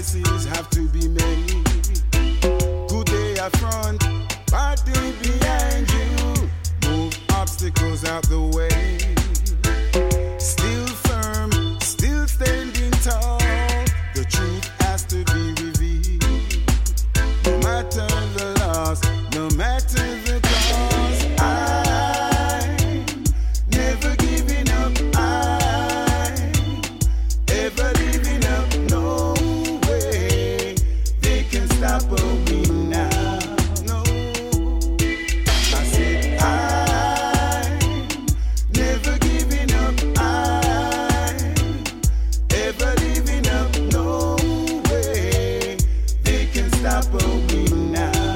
sacrifices have to be made. Good day up front, bad day behind you. Move obstacles out the way. Still firm, still standing tall. The truth has to be revealed. No matter the loss, no matter the cause, I'm never giving up. I'm ever living up. No way they can stop me now. No, I said I'm never giving up. I'm ever living up. No way they can stop me now.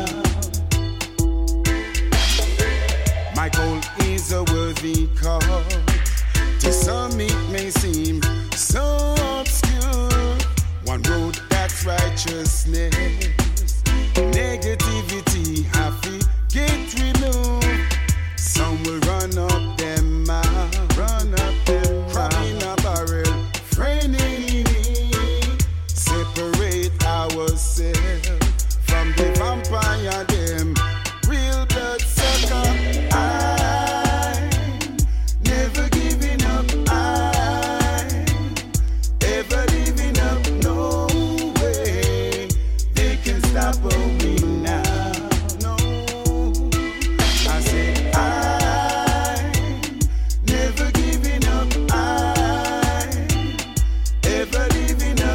My goal is a worthy cause. To some it may seem so obscure. One road that's righteousness.